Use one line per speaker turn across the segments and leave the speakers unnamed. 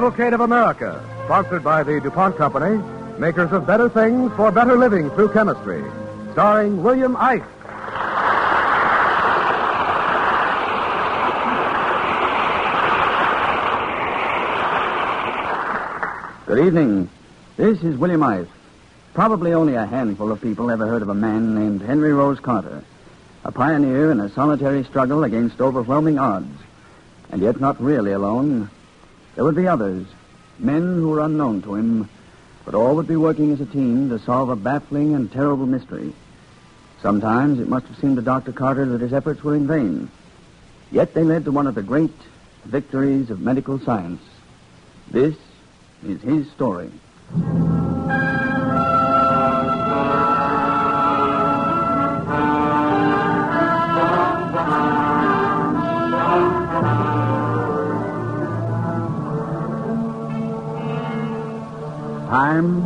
Cavalcade of America, sponsored by the DuPont Company, makers of better things for better living through chemistry. Starring William Ice.
Good evening. This is William Ice. Probably only a handful of people ever heard of a man named Henry Rose Carter, a pioneer in a solitary struggle against overwhelming odds. And yet not really alone. There would be others, men who were unknown to him, but all would be working as a team to solve a baffling and terrible mystery. Sometimes it must have seemed to Dr. Carter that his efforts were in vain. Yet they led to one of the great victories of medical science. This is his story.
Time,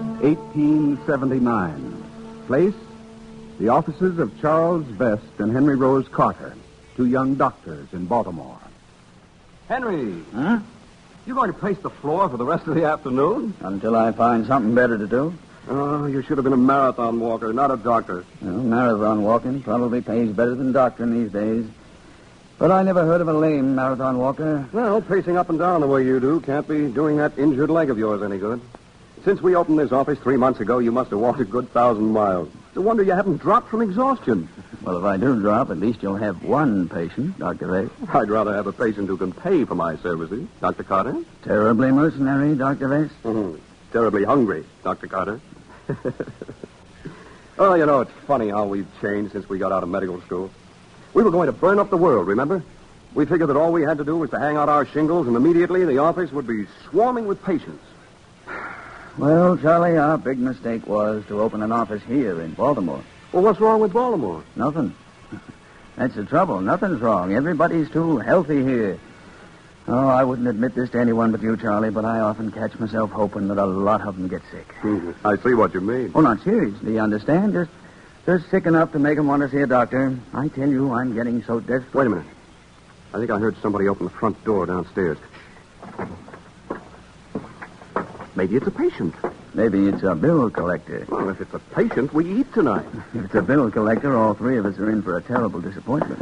1879. Place, the offices of Charles Vest and Henry Rose Carter, two young doctors in Baltimore.
Henry,
Huh?
you going to pace the floor for the rest of the afternoon?
Until I find something better to do.
Oh, you should have been a marathon walker, not a doctor.
Well, marathon walking probably pays better than doctoring these days. But I never heard of a lame marathon walker.
Well, pacing up and down the way you do can't be doing that injured leg of yours any good. Since we opened this office 3 months ago, you must have walked a good 1,000 miles. It's a wonder you haven't dropped from exhaustion.
Well, if I do drop, at least you'll have one patient, Dr. Vest.
I'd rather have a patient who can pay for my services, Dr. Carter.
Terribly mercenary, Dr. Vest.
Mm-hmm. Terribly hungry, Dr. Carter. Oh, you know, it's funny how we've changed since we got out of medical school. We were going to burn up the world, remember? We figured that all we had to do was to hang out our shingles, and immediately the office would be swarming with patients.
Well, Charlie, our big mistake was to open an office here in Baltimore.
Well, what's wrong with Baltimore?
Nothing. That's the trouble. Nothing's wrong. Everybody's too healthy here. Oh, I wouldn't admit this to anyone but you, Charlie, but I often catch myself hoping that a lot of them get sick.
I see what you mean.
Oh, not seriously, you understand? Just sick enough to make them want to see a doctor. I tell you, I'm getting so desperate.
Wait a minute. I think I heard somebody open the front door downstairs. Maybe it's a patient.
Maybe it's a bill collector.
Well, if it's a patient, we eat tonight.
If it's a bill collector, all three of us are in for a terrible disappointment.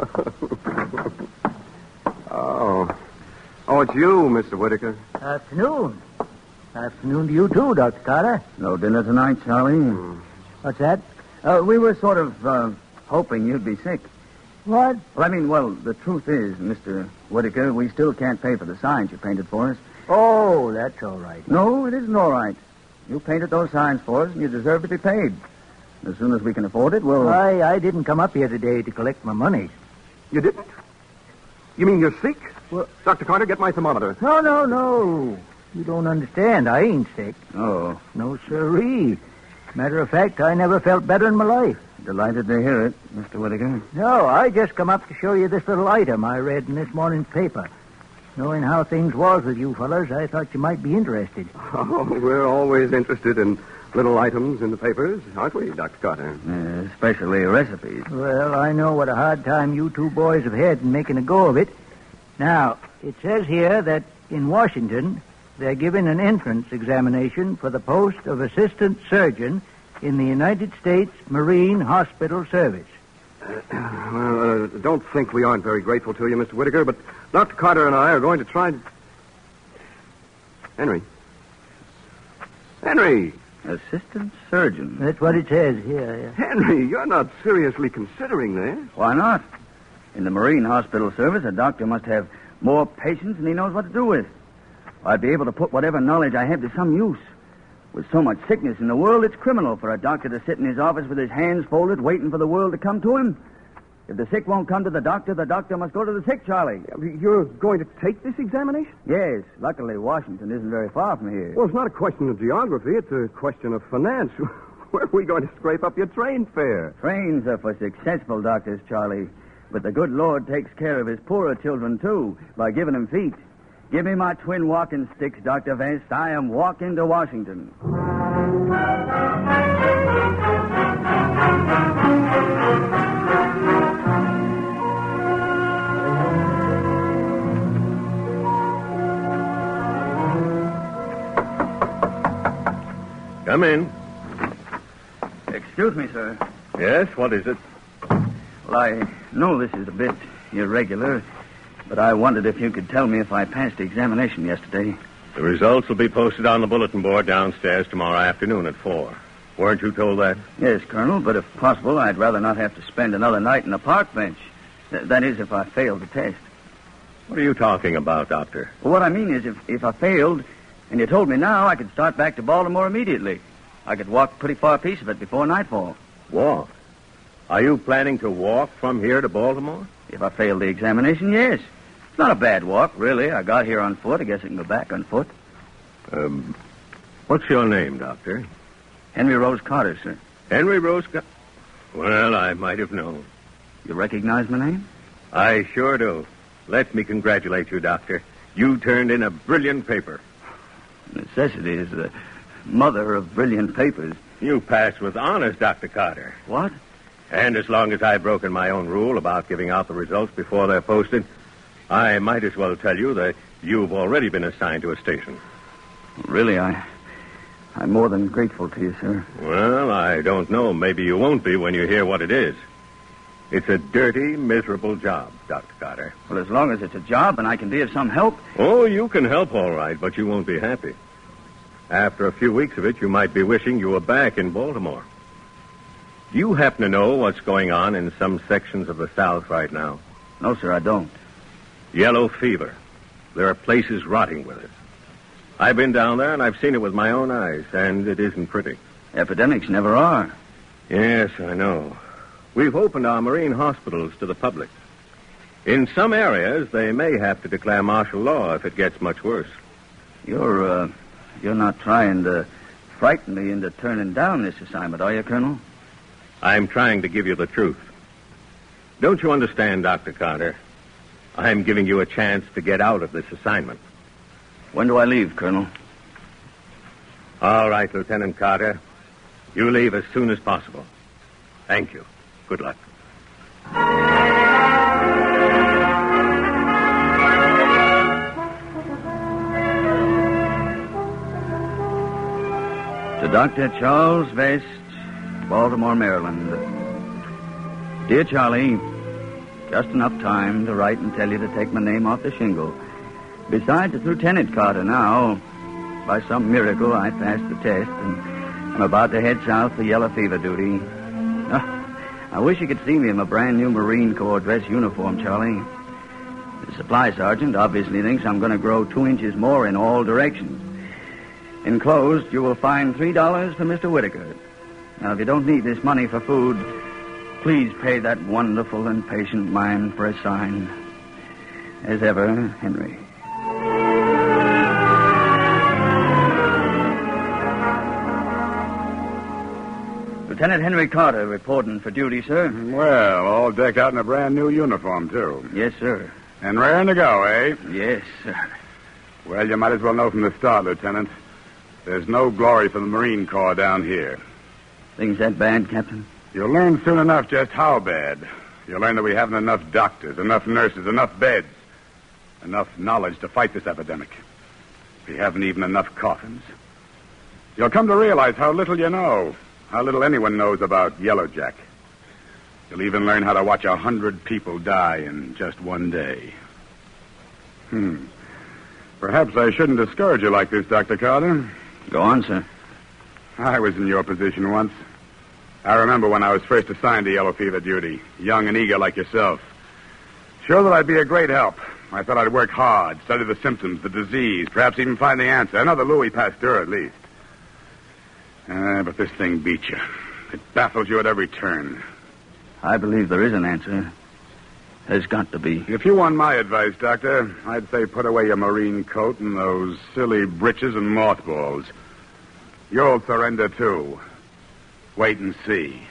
Oh, it's you, Mr. Whitaker.
Afternoon. Afternoon to you, too, Dr. Carter.
No dinner tonight, Charlie?
What's that?
We were sort of hoping you'd be sick.
What?
Well, the truth is, Mr. Whitaker, we still can't pay for the signs you painted for us.
Oh, that's all right.
No, it isn't all right. You painted those signs for us, and you deserve to be paid. As soon as we can afford it, we'll...
I didn't come up here today to collect my money.
You didn't? You mean you're sick?
Well-
Dr. Carter, get my thermometer.
No. You don't understand. I ain't sick.
Oh,
No, sirree. Matter of fact, I never felt better in my life.
delighted to hear it, Mr. Whitaker.
No, I just come up to show you this little item I read in this morning's paper. Knowing how things was with you fellas, I thought you might be interested.
Oh, we're always interested in little items in the papers, aren't we, Dr. Carter?
Especially recipes.
Well, I know what a hard time you two boys have had in making a go of it. Now, it says here that in Washington, they're giving an entrance examination for the post of assistant surgeon in the United States Marine Hospital Service.
Well, don't think we aren't very grateful to you, Mr. Whitaker, but Dr. Carter and I are going to try... Henry.
Assistant surgeon.
That's what it says here.
Henry, you're not seriously considering this.
Why not? In the Marine Hospital Service, a doctor must have more patients than he knows what to do with. I'd be able to put whatever knowledge I have to some use. With so much sickness in the world, it's criminal for a doctor to sit in his office with his hands folded, waiting for the world to come to him. If the sick won't come to the doctor must go to the sick, Charlie.
You're going to take this examination?
Yes, luckily Washington isn't very far from here.
Well, it's not a question of geography. It's a question of finance. Where are we going to scrape up your train fare?
Trains are for successful doctors, Charlie. But the good Lord takes care of his poorer children, too, by giving them feet. Give me my twin walking sticks, Dr. Vest. I am walking to Washington.
Come in.
Excuse me, sir.
Yes, what is it?
Well, I know this is a bit irregular, but I wondered if you could tell me if I passed the examination yesterday.
The results will be posted on the bulletin board downstairs tomorrow afternoon at 4. Weren't you told that?
Yes, Colonel, but if possible, I'd rather not have to spend another night in a park bench. That is, if I failed the test.
What are you talking about, Doctor?
Well, what I mean is, if I failed, and you told me now, I could start back to Baltimore immediately. I could walk a pretty far piece of it before nightfall.
Walk? Are you planning to walk from here to Baltimore?
If I failed the examination, yes. It's not a bad walk, really. I got here on foot. I guess I can go back on foot.
What's your name, Doctor?
Henry Rose Carter, sir.
Henry Rose Carter? Well, I might have known.
You recognize my name?
I sure do. Let me congratulate you, Doctor. You turned in a brilliant paper.
Necessity is the mother of brilliant papers.
You passed with honors, Dr. Carter.
What?
And as long as I've broken my own rule about giving out the results before they're posted, I might as well tell you that you've already been assigned to a station.
Really, I'm more than grateful to you, sir.
Well, I don't know. Maybe you won't be when you hear what it is. It's a dirty, miserable job, Dr. Carter.
Well, as long as it's a job and I can be of some help.
Oh, you can help all right, but you won't be happy. After a few weeks of it, you might be wishing you were back in Baltimore. Do you happen to know what's going on in some sections of the South right now?
No, sir, I don't.
Yellow fever. There are places rotting with it. I've been down there, and I've seen it with my own eyes, and it isn't pretty.
Epidemics never are.
Yes, I know. We've opened our marine hospitals to the public. In some areas, they may have to declare martial law if it gets much worse.
You're not trying to frighten me into turning down this assignment, are you, Colonel?
I'm trying to give you the truth. Don't you understand, Dr. Carter? I'm giving you a chance to get out of this assignment.
When do I leave, Colonel?
All right, Lieutenant Carter. You leave as soon as possible. Thank you. Good luck.
To Dr. Charles Vest, Baltimore, Maryland. Dear Charlie, just enough time to write and tell you to take my name off the shingle. Besides, it's Lieutenant Carter now. By some miracle, I passed the test, and I'm about to head south for yellow fever duty. I wish you could see me in my brand new Marine Corps dress uniform, Charlie. The supply sergeant obviously thinks I'm going to grow 2 inches more in all directions. Enclosed, you will find $3 for Mr. Whitaker. Now, if you don't need this money for food, please pay that wonderful and patient mind for a sign. As ever, Henry. Lieutenant Henry Carter reporting for duty, sir.
Well, all decked out in a brand new uniform, too.
Yes, sir.
And raring to go, eh?
Yes, sir.
Well, you might as well know from the start, Lieutenant. There's no glory for the Marine Corps down here.
Things that bad, Captain?
You'll learn soon enough just how bad. You'll learn that we haven't enough doctors, enough nurses, enough beds, enough knowledge to fight this epidemic. We haven't even enough coffins. You'll come to realize how little you know, how little anyone knows about Yellow Jack. You'll even learn how to watch 100 people die in just one day. Perhaps I shouldn't discourage you like this, Dr. Carter.
Go on, sir.
I was in your position once. I remember when I was first assigned to yellow fever duty, young and eager like yourself. Sure that I'd be a great help. I thought I'd work hard, study the symptoms, the disease, perhaps even find the answer. Another Louis Pasteur, at least. But this thing beats you. It baffles you at every turn.
I believe there is an answer. There's got to be.
If you want my advice, Doctor, I'd say put away your marine coat and those silly breeches and mothballs. You'll surrender, too. Wait and see.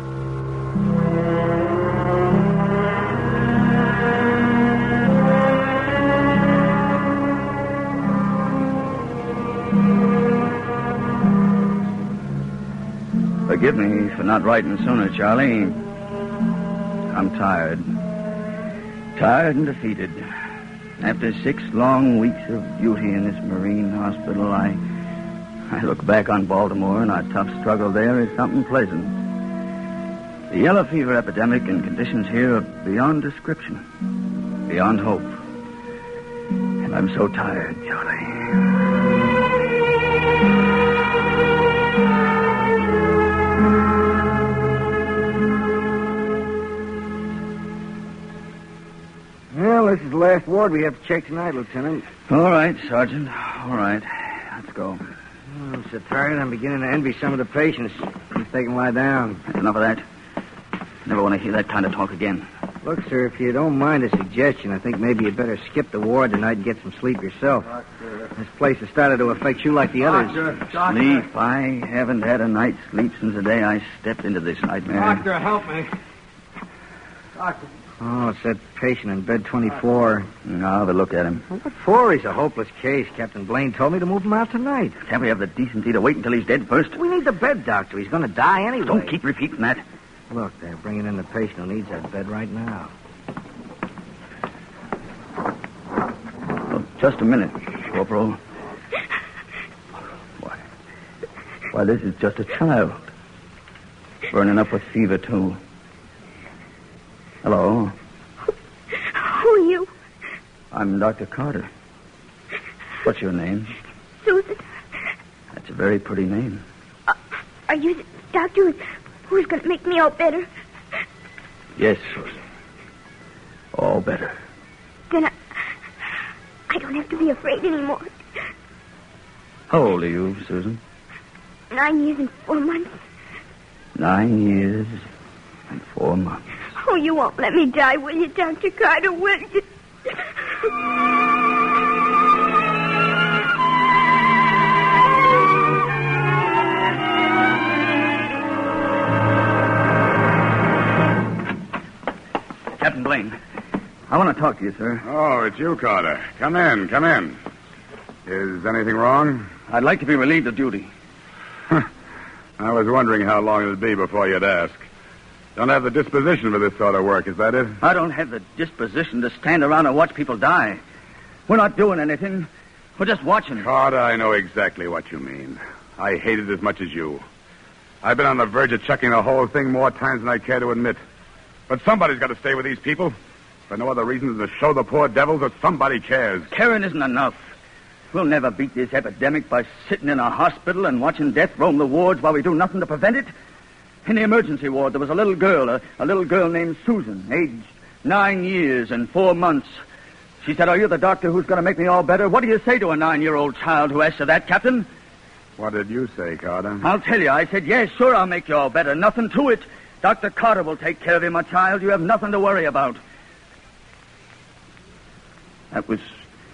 Forgive me for not writing sooner, Charlie. I'm tired. Tired and defeated. After 6 long weeks of duty in this Marine hospital, I I look back on Baltimore, and our tough struggle there is something pleasant. The yellow fever epidemic and conditions here are beyond description, beyond hope. And I'm so tired, Charlie.
Well, this is the last ward we have to check tonight, Lieutenant.
All right, Sergeant. All right. Let's go.
I'm so tired, I'm beginning to envy some of the patients. If they can lie down.
That's enough of that. Never want to hear that kind of talk again.
Look, sir, if you don't mind a suggestion, I think maybe you'd better skip the ward tonight and get some sleep yourself. This place has started to affect you like the others.
Sleep? I haven't had a night's sleep since the day I stepped into this nightmare.
Doctor, help me. Doctor.
Oh, it's that patient in bed 24.
Now, have a look at him.
Well, what for? He's a hopeless case. Captain Blaine told me to move him out tonight.
Can't we have the decency to wait until he's dead first?
We need the bed, Doctor. He's going to die anyway.
Don't keep repeating that.
Look, they're bringing in the patient who needs that bed right now.
Oh, just a minute, Corporal. Why, this is just a child. Burning up with fever, too. Hello.
Who are you?
I'm Dr. Carter. What's your name?
Susan.
That's a very pretty name.
Are you the doctor who's going to make me all better?
Yes, Susan. All better.
Then I don't have to be afraid anymore.
How old are you, Susan?
9 years and 4 months.
9 years and 4 months.
Oh, you won't let me die, will you, Dr. Carter, will you?
Captain Blaine, I want to talk to you, sir.
Oh, it's you, Carter. Come in, come in. Is anything wrong?
I'd like to be relieved of duty.
I was wondering how long it would be before you'd ask. Don't have the disposition for this sort of work, is that it?
I don't have the disposition to stand around and watch people die. We're not doing anything. We're just watching.
Carter, I know exactly what you mean. I hate it as much as you. I've been on the verge of chucking the whole thing more times than I care to admit. But somebody's got to stay with these people. For no other reason than to show the poor devils that somebody cares.
Caring isn't enough. We'll never beat this epidemic by sitting in a hospital and watching death roam the wards while we do nothing to prevent it. In the emergency ward, there was a little girl, a little girl named Susan, aged 9 years and 4 months. She said, "Are you the doctor who's going to make me all better?" What do you say to a 9-year-old child who asks you that, Captain?
What did you say, Carter?
I'll tell you. I said, yes, sure, I'll make you all better. Nothing to it. Dr. Carter will take care of you, my child. You have nothing to worry about. That was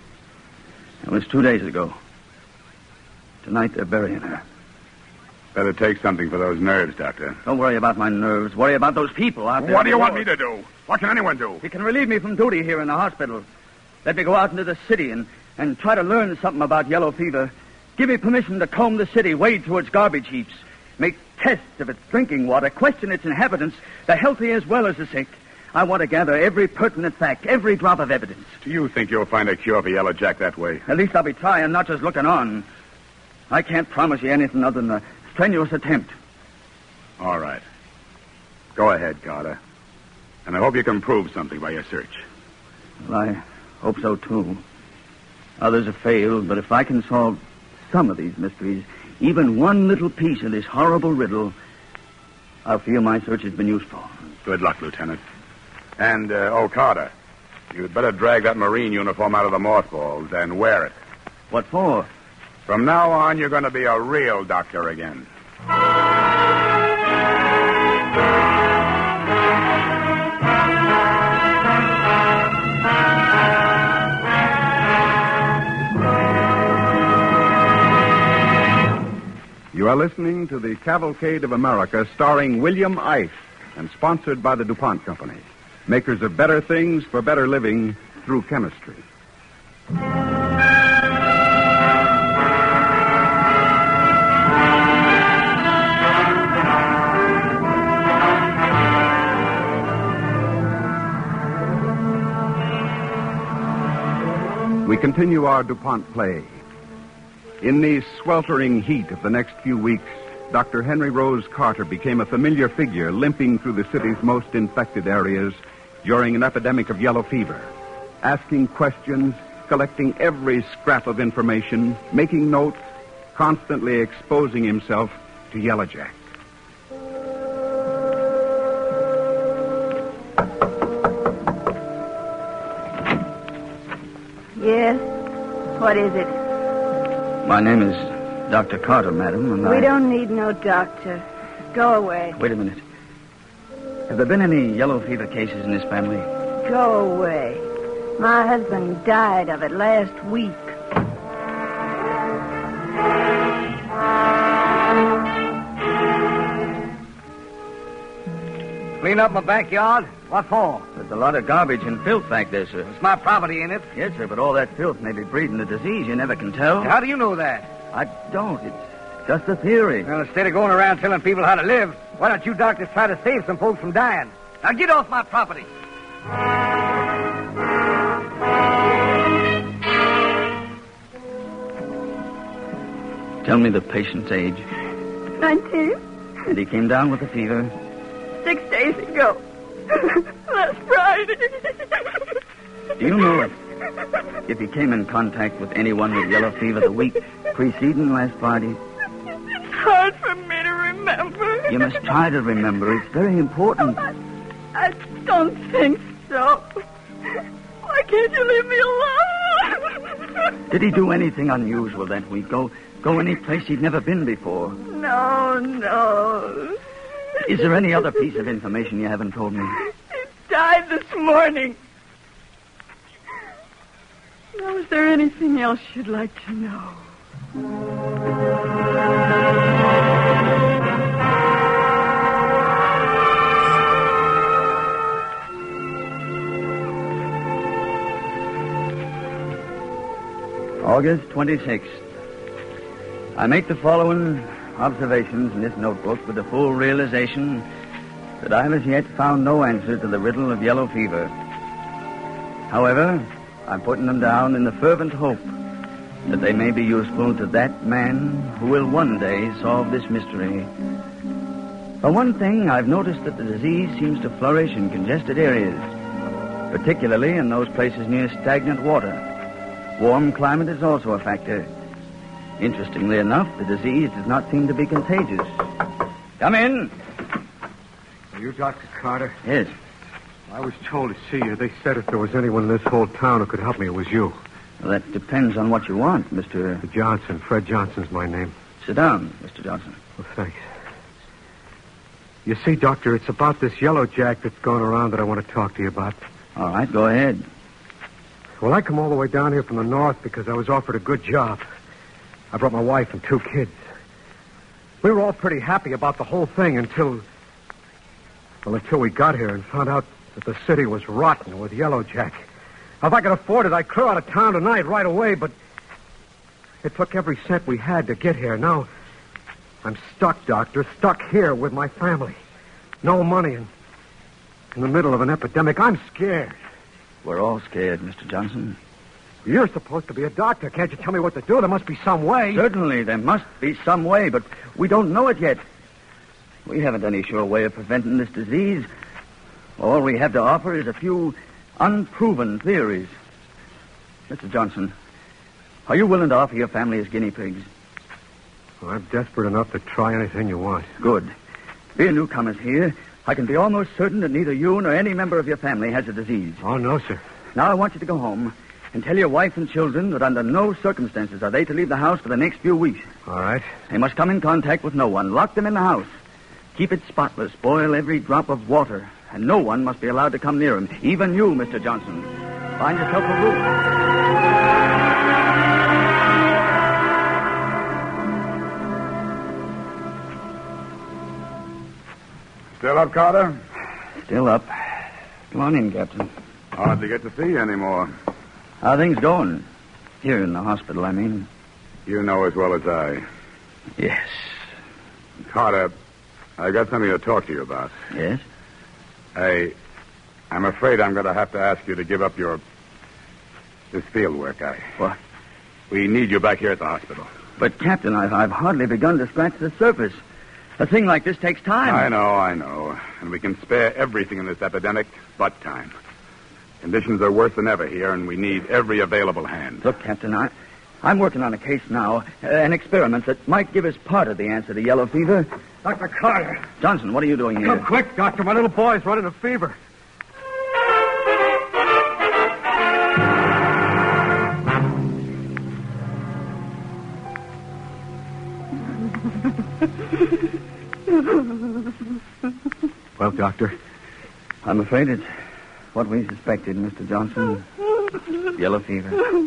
2 days ago. Tonight they're burying her.
Better take something for those nerves, Doctor.
Don't worry about my nerves. Worry about those people out there.
What do you want me to do? What can anyone do?
You can relieve me from duty here in the hospital. Let me go out into the city and try to learn something about yellow fever. Give me permission to comb the city, wade through its garbage heaps, make tests of its drinking water, question its inhabitants, the healthy as well as the sick. I want to gather every pertinent fact, every drop of evidence.
Do you think you'll find a cure for Yellow Jack that way?
At least I'll be trying, not just looking on. I can't promise you anything other than a strenuous attempt.
All right. Go ahead, Carter. And I hope you can prove something by your search.
Well, I hope so, too. Others have failed, but if I can solve some of these mysteries, even one little piece of this horrible riddle, I'll feel my search has been useful.
Good luck, Lieutenant. And, Carter, you'd better drag that Marine uniform out of the mothballs and wear it.
What for?
From now on, you're going to be a real doctor again.
You are listening to the Cavalcade of America, starring William Ice and sponsored by the DuPont Company, makers of better things for better living through chemistry. We continue our DuPont play. In the sweltering heat of the next few weeks, Dr. Henry Rose Carter became a familiar figure limping through the city's most infected areas during an epidemic of yellow fever, asking questions, collecting every scrap of information, making notes, constantly exposing himself to Yellow Jack.
Yes? What is it?
My name is Dr. Carter, madam, and
We don't need no doctor. Go away.
Wait a minute. Have there been any yellow fever cases in this family?
Go away. My husband died of it last week.
Clean up my backyard? What for?
There's a lot of garbage and filth back there, sir.
It's my property, ain't it?
Yes, sir, but all that filth may be breeding a disease. You never can tell.
How do you know that?
I don't. It's just a theory.
Well, instead of going around telling people how to live, why don't you doctors try to save some folks from dying? Now get off my property.
Tell me the patient's age.
19.
And he came down with a fever.
6 days ago. Last Friday.
Do you know if he came in contact with anyone with yellow fever the week preceding last Friday?
It's hard for me to remember.
You must try to remember. It's very important.
I don't think so. Why can't you leave me alone?
Did he do anything unusual that week? Go any place he'd never been before?
No.
Is there any other piece of information you haven't told me?
He died this morning. Now, is there anything else you'd like to know?
August 26th. I make the following observations in this notebook with the full realization that I have as yet found no answer to the riddle of yellow fever. However, I'm putting them down in the fervent hope that they may be useful to that man who will one day solve this mystery. For one thing, I've noticed that the disease seems to flourish in congested areas, particularly in those places near stagnant water. Warm climate is also a factor. Interestingly enough, the disease does not seem to be contagious. Come in.
Are you Dr. Carter?
Yes.
I was told to see you. They said if there was anyone in this whole town who could help me, it was you.
Well, that depends on what you want, Mr.
Johnson. Fred Johnson's my name.
Sit down, Mr. Johnson.
Well, thanks. You see, Doctor, it's about this Yellow Jack that's going around that I want to talk to you about.
All right, go ahead.
Well, I come all the way down here from the north because I was offered a good job. I brought my wife and 2 kids. We were all pretty happy about the whole thing until we got here and found out that the city was rotten with Yellow Jack. Now, if I could afford it, I'd clear out of town tonight right away, but it took every cent we had to get here. Now, I'm stuck, Doctor, stuck here with my family. No money and in the middle of an epidemic. I'm scared.
We're all scared, Mr. Johnson.
You're supposed to be a doctor. Can't you tell me what to do? There must be some way.
Certainly, there must be some way, but we don't know it yet. We haven't any sure way of preventing this disease. All we have to offer is a few unproven theories. Mr. Johnson, are you willing to offer your family as guinea pigs?
Well, I'm desperate enough to try anything you want.
Good. Being newcomers here, I can be almost certain that neither you nor any member of your family has the disease.
Oh, no, sir.
Now I want you to go home and tell your wife and children that under no circumstances are they to leave the house for the next few weeks.
All right.
They must come in contact with no one. Lock them in the house. Keep it spotless. Boil every drop of water. And no one must be allowed to come near him. Even you, Mr. Johnson. Find yourself a room.
Still up, Carter?
Still up. Come on in, Captain.
Hardly get to see you anymore.
How are things going? Here in the hospital, I mean.
You know as well as I.
Yes.
Carter, I got something to talk to you about.
Yes?
I'm afraid I'm going to have to ask you to give up this field work.
What?
We need you back here at the hospital.
But, Captain, I've hardly begun to scratch the surface. A thing like this takes time.
I know. And we can spare everything in this epidemic but time. Conditions are worse than ever here, and we need every available hand.
Look, Captain, I'm working on a case now, an experiment that might give us part of the answer to yellow fever.
Dr. Carter.
Johnson, what are you doing here?
Come quick, Doctor. My little boy's running a fever. Well, Doctor?
I'm afraid it's what we suspected, Mr. Johnson. Yellow fever.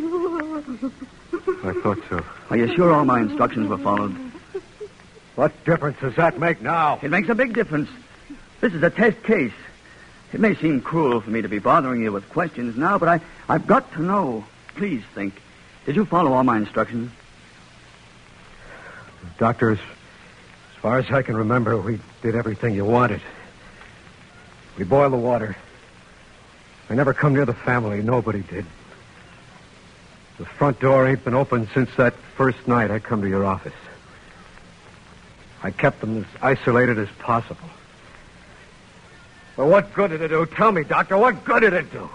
I thought so.
Are you sure all my instructions were followed?
What difference does that make now?
It makes a big difference. This is a test case. It may seem cruel for me to be bothering you with questions now, but I've got to know. Please think. Did you follow all my instructions?
Doctor, as far as I can remember, we did everything you wanted. We boiled the water. I never come near the family. Nobody did. The front door ain't been opened since that first night I come to your office. I kept them as isolated as possible. Well, what good did it do? Tell me, Doctor, what good did it do?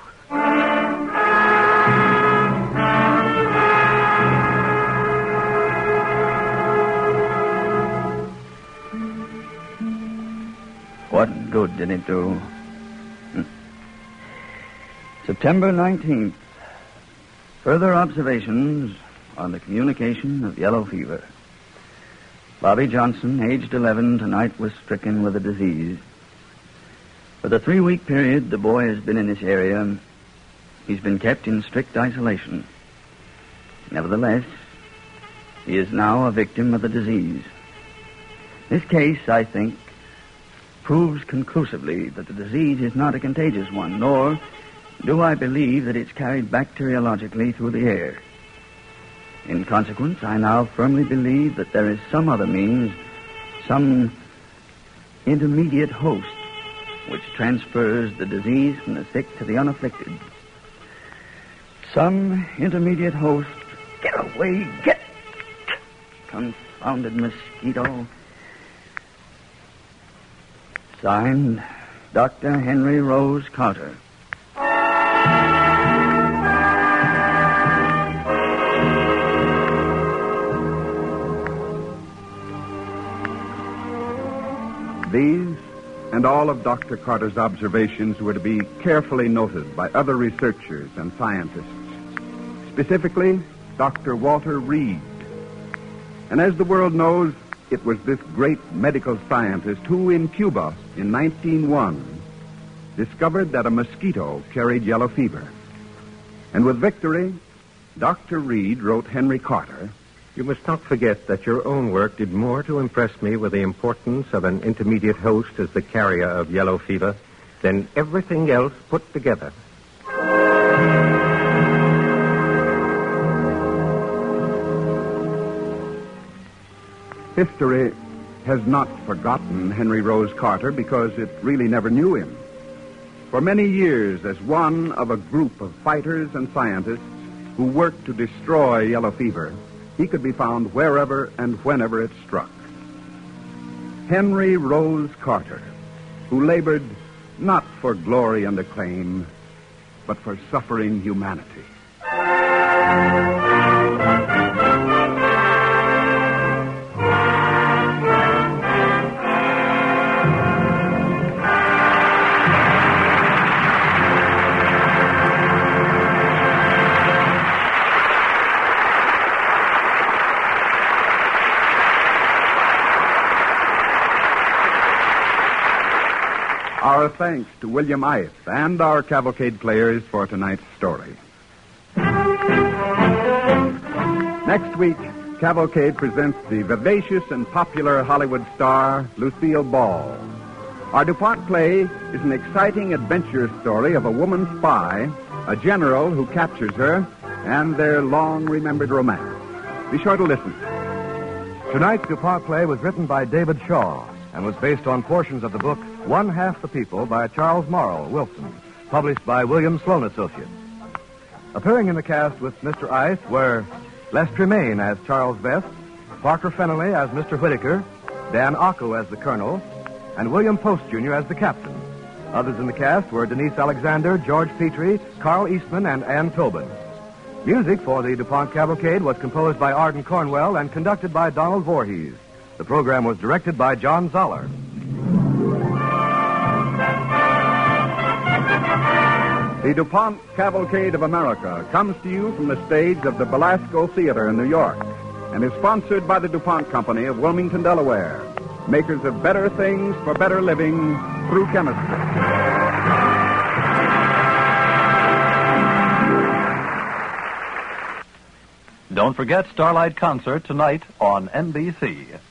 What good did it do? September 19th. Further observations on the communication of yellow fever. Bobby Johnson, aged 11, tonight was stricken with the disease. For the 3-week period the boy has been in this area, he's been kept in strict isolation. Nevertheless, he is now a victim of the disease. This case, I think, proves conclusively that the disease is not a contagious one, nor do I believe that it's carried bacteriologically through the air. In consequence, I now firmly believe that there is some other means, some intermediate host, which transfers the disease from the sick to the unafflicted. Some intermediate host. Get away, get! Confounded mosquito. Signed, Dr. Henry Rose Carter.
These and all of Dr. Carter's observations were to be carefully noted by other researchers and scientists, specifically Dr. Walter Reed. And as the world knows, it was this great medical scientist who, in Cuba in 1901, discovered that a mosquito carried yellow fever. And with victory, Dr. Reed wrote Henry Carter,
"You must not forget that your own work did more to impress me with the importance of an intermediate host as the carrier of yellow fever than everything else put together."
History has not forgotten Henry Rose Carter because it really never knew him. For many years, as one of a group of fighters and scientists who worked to destroy yellow fever, he could be found wherever and whenever it struck. Henry Rose Carter, who labored not for glory and acclaim, but for suffering humanity. Our thanks to William Ice and our cavalcade players for tonight's story. Next week, Cavalcade presents the vivacious and popular Hollywood star, Lucille Ball. Our DuPont play is an exciting adventure story of a woman spy, a general who captures her, and their long-remembered romance. Be sure to listen.
Tonight's DuPont play was written by David Shaw and was based on portions of the book One Half the People by Charles Morrow Wilson, published by William Sloan Associates. Appearing in the cast with Mr. Ice were Les Tremaine as Charles Best, Parker Fennelly as Mr. Whitaker, Dan Ocko as the Colonel, and William Post, Jr. as the Captain. Others in the cast were Denise Alexander, George Petrie, Carl Eastman, and Ann Tobin. Music for the DuPont Cavalcade was composed by Arden Cornwell and conducted by Donald Voorhees. The program was directed by John Zoller.
The DuPont Cavalcade of America comes to you from the stage of the Belasco Theater in New York and is sponsored by the DuPont Company of Wilmington, Delaware, makers of better things for better living through chemistry.
Don't forget Starlight Concert tonight on NBC.